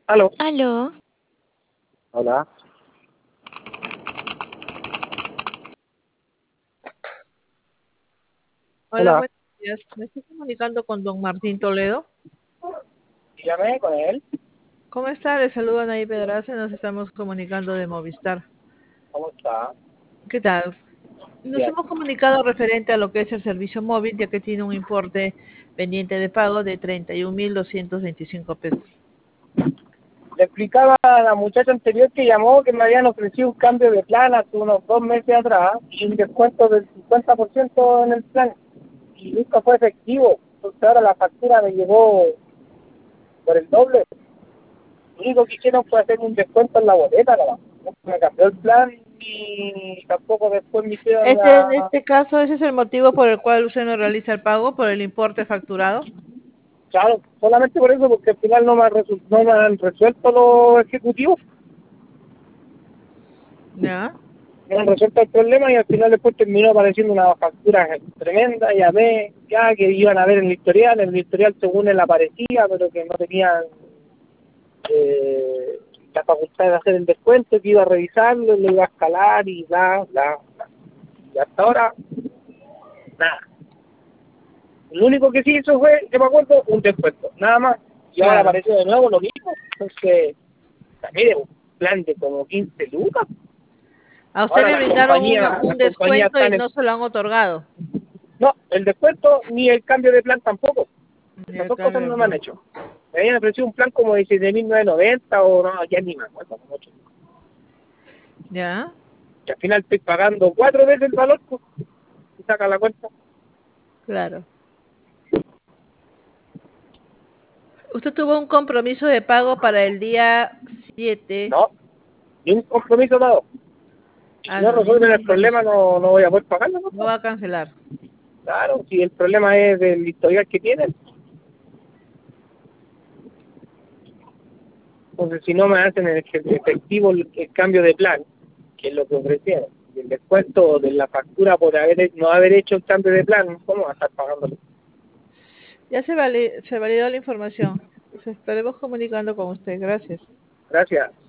Aló. Aló, Hola. Hola, Hola. buenos días. Me estoy comunicando con don Martín Toledo. Dígame con él. ¿Cómo está? Le saluda Anaí Pedraza. Nos estamos comunicando de Movistar. ¿Cómo está? ¿Qué tal? Nos Bien. hemos comunicado referente a lo que es el servicio móvil, ya que tiene un importe pendiente de pago de 31.225 pesos. Le explicaba a la muchacha anterior que llamó que me habían ofrecido un cambio de plan hace unos 2 meses atrás y un descuento del 50% en el plan. Y nunca fue efectivo. Entonces ahora la factura me llegó por el doble. Lo único que hicieron fue hacer un descuento en la boleta, ¿no? No me cambió el plan y tampoco después me hicieron En la... este caso, ese es el motivo por el cual usted no realiza el pago, por el importe facturado. Claro, solamente por eso, porque al final no me han resuelto los ejecutivos. ¿Ya? No han resuelto el problema y al final después terminó apareciendo una factura tremenda. Llamé ya que iban a ver en el historial según él aparecía, pero que no tenían eh, la facultad de hacer el descuento, que iba a revisarlo, lo iba a escalar y bla, bla, bla. Y hasta ahora, nada. Lo único que sí hizo fue, yo me acuerdo, un descuento, nada más. Y ahora Claro. apareció de nuevo lo mismo. Entonces, mire, un plan de como 15 lucas. A usted Ahora le brindaron un las compañías descuento y están no se lo han otorgado. No, el descuento ni el cambio de plan tampoco. Esas Ya, dos cosas cambio de no me han plan. hecho. Me habían ofrecido un plan como de 7.990 o no, ya ni me acuerdo. Como ocho. ¿Ya? Que al final estoy pagando 4 veces el valor, pues, y saca la cuenta. Claro. Usted tuvo un compromiso de pago para el día 7. No, ni un compromiso dado. Y si Ah, no no, ningún resuelven el problema, compromiso. no voy a poder pagarlo, ¿no? No va a cancelar. Claro, si el problema es del historial que tienen. Entonces, si no me hacen el efectivo el cambio de plan, que es lo que ofrecieron, y el descuento de la factura por no haber hecho el cambio de plan, ¿cómo va a estar pagando? Ya se validó la información. Nos estaremos comunicando con usted. Gracias. Gracias.